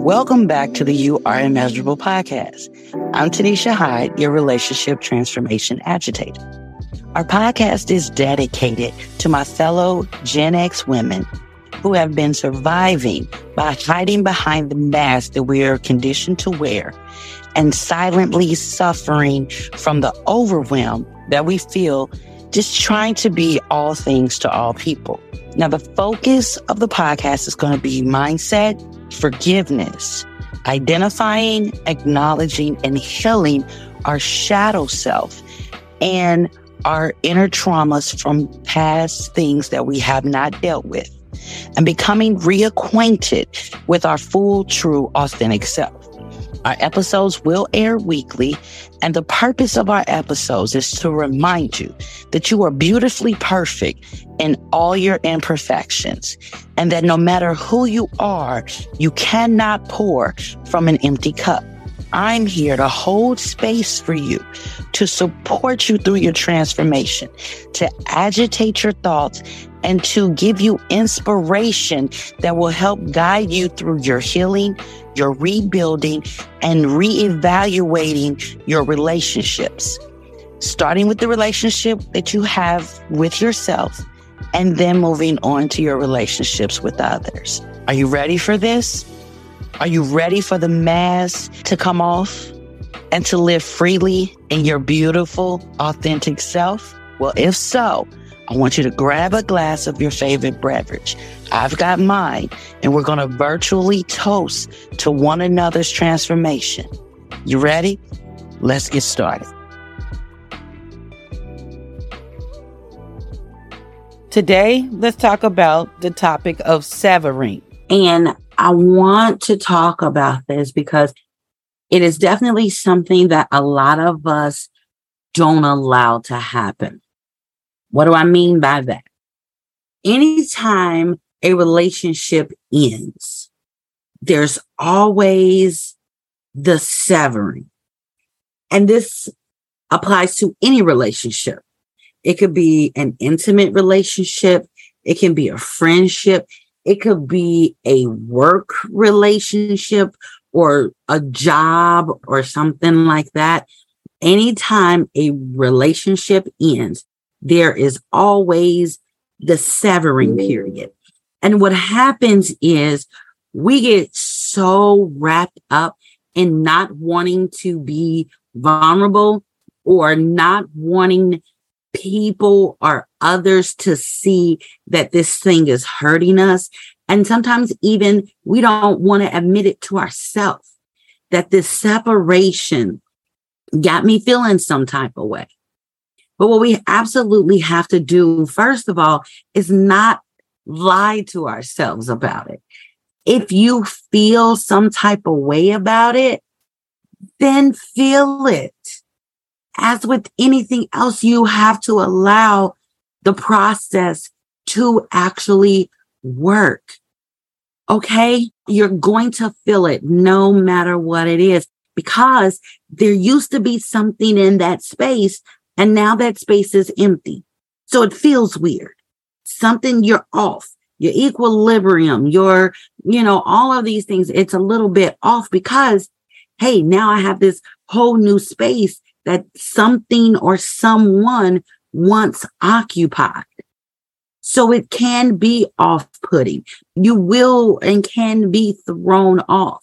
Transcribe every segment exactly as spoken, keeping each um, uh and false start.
Welcome back to the You Are Immeasurable podcast. I'm Tanisha Hyde, your relationship transformation agitator. Our podcast is dedicated to my fellow Gen X women who have been surviving by hiding behind the mask that we are conditioned to wear and silently suffering from the overwhelm that we feel just trying to be all things to all people. Now, the focus of the podcast is going to be mindset, forgiveness, identifying, acknowledging, and healing our shadow self and our inner traumas from past things that we have not dealt with, and becoming reacquainted with our full, true, authentic self. Our episodes will air weekly, and the purpose of our episodes is to remind you that you are beautifully perfect in all your imperfections, and that no matter who you are, you cannot pour from an empty cup. I'm here to hold space for you, to support you through your transformation, to agitate your thoughts, and to give you inspiration that will help guide you through your healing, your rebuilding, and reevaluating your relationships. Starting with the relationship that you have with yourself, and then moving on to your relationships with others. Are you ready for this? Are you ready for the mask to come off and to live freely in your beautiful, authentic self? Well, if so, I want you to grab a glass of your favorite beverage. I've got mine, and we're going to virtually toast to one another's transformation. You ready? Let's get started. Today, let's talk about the topic of severing. And I want to talk about this because it is definitely something that a lot of us don't allow to happen. What do I mean by that? Anytime a relationship ends, there's always the severing. And this applies to any relationship. It could be an intimate relationship. It can be a friendship. It could be a work relationship or a job or something like that. Anytime a relationship ends, there is always the severing period. And what happens is we get so wrapped up in not wanting to be vulnerable or not wanting people or others to see that this thing is hurting us. And sometimes even we don't want to admit it to ourselves that this separation got me feeling some type of way. But what we absolutely have to do, first of all, is not lie to ourselves about it. If you feel some type of way about it, then feel it. As with anything else, you have to allow the process to actually work. Okay? You're going to feel it no matter what it is, because there used to be something in that space, and now that space is empty. So it feels weird. Something, you're off. Your equilibrium, your, you know, all of these things, it's a little bit off because, hey, now I have this whole new space that something or someone once occupied. So it can be off-putting. You will and can be thrown off.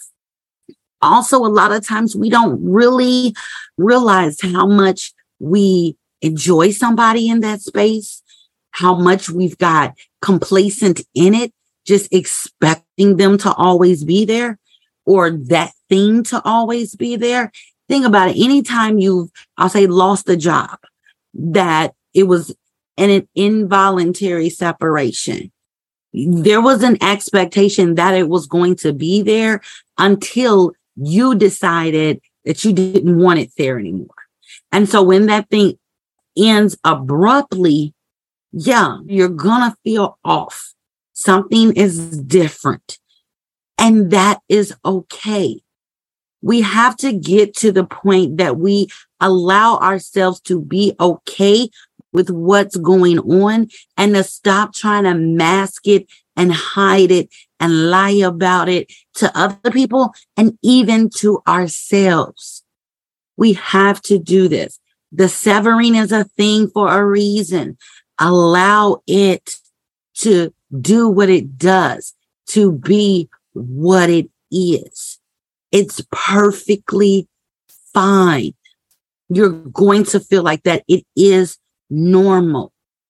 Also, a lot of times we don't really realize how much we enjoy somebody in that space, how much we've got complacent in it, just expecting them to always be there or that thing to always be there. Think about it. Anytime you've, I'll say, lost a job, that it was an involuntary separation. There was an expectation that it was going to be there until you decided that you didn't want it there anymore. And so when that thing ends abruptly, yeah, you're going to feel off. Something is different. And that is okay. We have to get to the point that we allow ourselves to be okay with what's going on and to stop trying to mask it and hide it and lie about it to other people and even to ourselves. We have to do this. The severing is a thing for a reason. Allow it to do what it does, to be what it is. It's perfectly fine. You're going to feel like that. It is normal.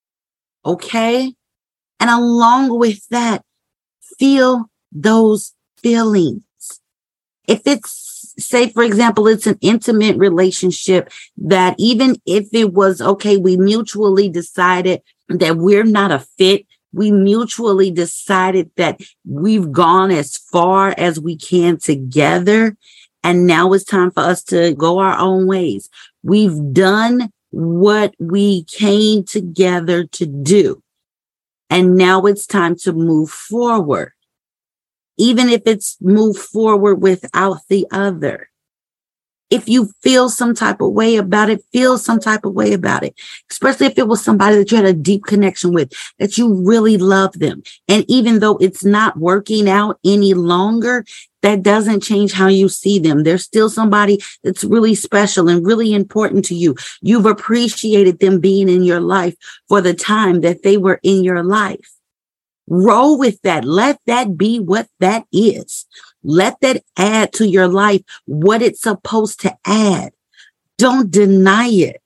Okay? And along with that, feel those feelings. If it's, say, for example, it's an intimate relationship that even if it was, okay, we mutually decided that we're not a fit. We mutually decided that we've gone as far as we can together. And now it's time for us to go our own ways. We've done what we came together to do. And now it's time to move forward. Even if it's move forward without the other. If you feel some type of way about it, feel some type of way about it. Especially if it was somebody that you had a deep connection with, that you really love them. And even though it's not working out any longer, that doesn't change how you see them. There's still somebody that's really special and really important to you. You've appreciated them being in your life for the time that they were in your life. Roll with that. Let that be what that is. Let that add to your life what it's supposed to add. Don't deny it.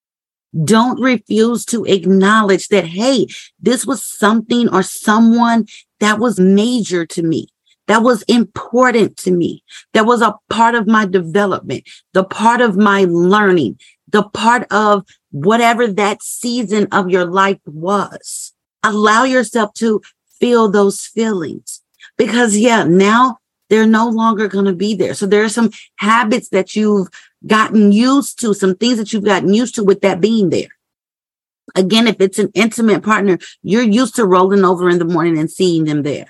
Don't refuse to acknowledge that, hey, this was something or someone that was major to me, that was important to me, that was a part of my development, the part of my learning, the part of whatever that season of your life was. Allow yourself to feel those feelings because, yeah, now they're no longer going to be there. So there are some habits that you've gotten used to, some things that you've gotten used to with that being there. Again, if it's an intimate partner, you're used to rolling over in the morning and seeing them there.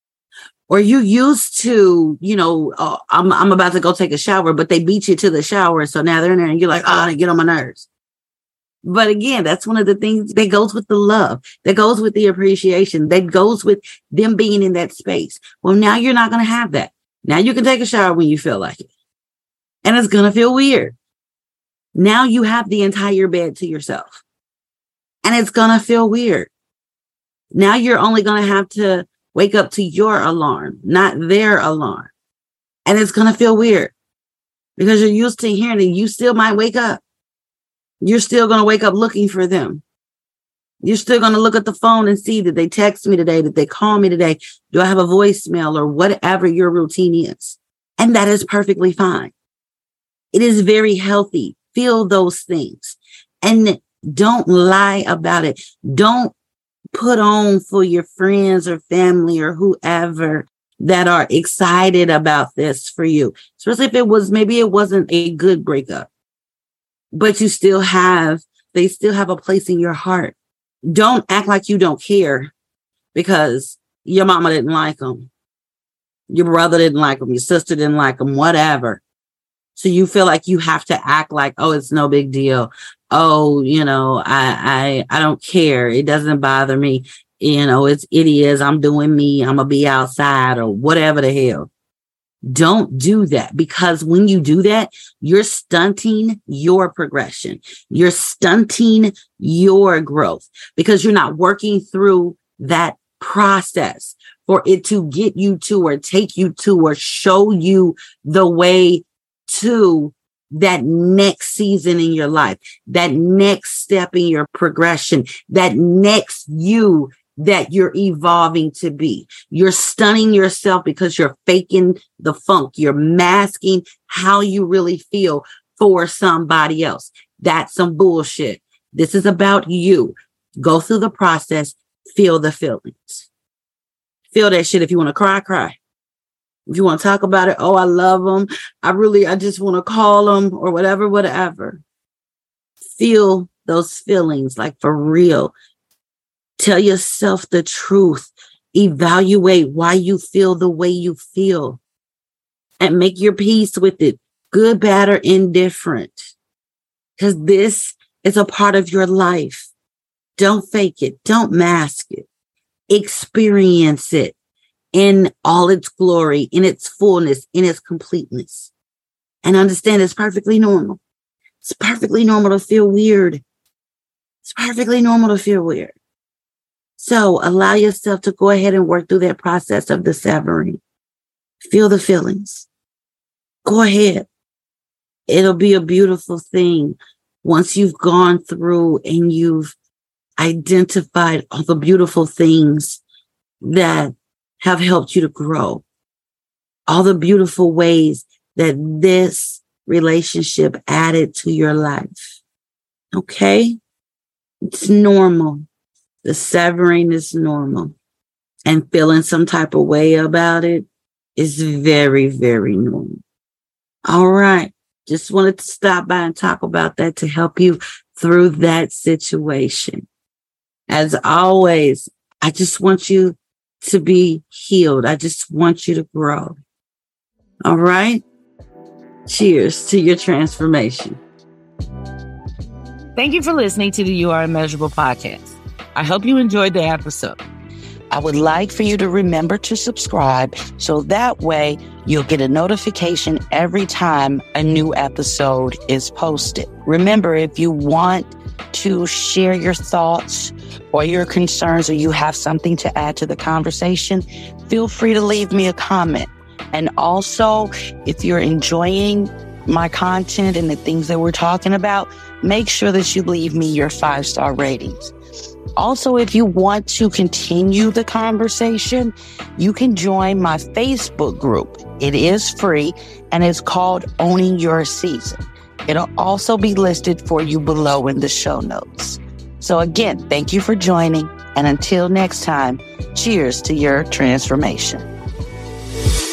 Or you're used to, you know, oh, I'm, I'm about to go take a shower, but they beat you to the shower. So now they're in there and you're like, oh, they get on my nerves. But again, that's one of the things that goes with the love, that goes with the appreciation, that goes with them being in that space. Well, now you're not going to have that. Now you can take a shower when you feel like it. And it's going to feel weird. Now you have the entire bed to yourself. And it's going to feel weird. Now you're only going to have to wake up to your alarm, not their alarm. And it's going to feel weird because you're used to hearing it. You still might wake up. You're still going to wake up looking for them. You're still going to look at the phone and see that they text me today, that they call me today. Do I have a voicemail or whatever your routine is? And that is perfectly fine. It is very healthy. Feel those things and don't lie about it. Don't put on for your friends or family or whoever that are excited about this for you. Especially if it was, maybe it wasn't a good breakup. But you still have, they still have a place in your heart. Don't act like you don't care because your mama didn't like them. Your brother didn't like them. Your sister didn't like them, whatever. So you feel like you have to act like, oh, it's no big deal. Oh, you know, I, I, I don't care. It doesn't bother me. You know, it's, it is, I'm doing me. I'm gonna be outside or whatever the hell. Don't do that because when you do that, you're stunting your progression. You're stunting your growth because you're not working through that process for it to get you to or take you to or show you the way to that next season in your life, that next step in your progression, that next you that you're evolving to be. You're stunning yourself because you're faking the funk. You're masking how you really feel for somebody else. That's some bullshit. This is about you. Go through the process. Feel the feelings. Feel that shit. If you want to cry, cry. If you want to talk about it, oh, I love them. I really, I just want to call them or whatever, whatever. Feel those feelings like for real. Tell yourself the truth. Evaluate why you feel the way you feel and make your peace with it, good, bad, or indifferent. Because this is a part of your life. Don't fake it. Don't mask it. experience it in all its glory, in its fullness, in its completeness. And understand it's perfectly normal. It's perfectly normal to feel weird. It's perfectly normal to feel weird. So allow yourself to go ahead and work through that process of the severing. Feel the feelings. Go ahead. It'll be a beautiful thing once you've gone through and you've identified all the beautiful things that have helped you to grow. All the beautiful ways that this relationship added to your life. Okay? It's normal. The severing is normal. And feeling some type of way about it is very, very normal. All right. Just wanted to stop by and talk about that to help you through that situation. As always, I just want you to be healed. I just want you to grow. All right? Cheers to your transformation. Thank you for listening to the You Are Immeasurable podcast. I hope you enjoyed the episode. I would like for you to remember to subscribe so that way you'll get a notification every time a new episode is posted. Remember, if you want to share your thoughts or your concerns, or you have something to add to the conversation, feel free to leave me a comment. And also, if you're enjoying my content and the things that we're talking about, make sure that you leave me your five-star ratings. Also, if you want to continue the conversation, you can join my Facebook group. It is free and it's called Owning Your Season. It'll also be listed for you below in the show notes. So again, thank you for joining. And until next time, cheers to your transformation.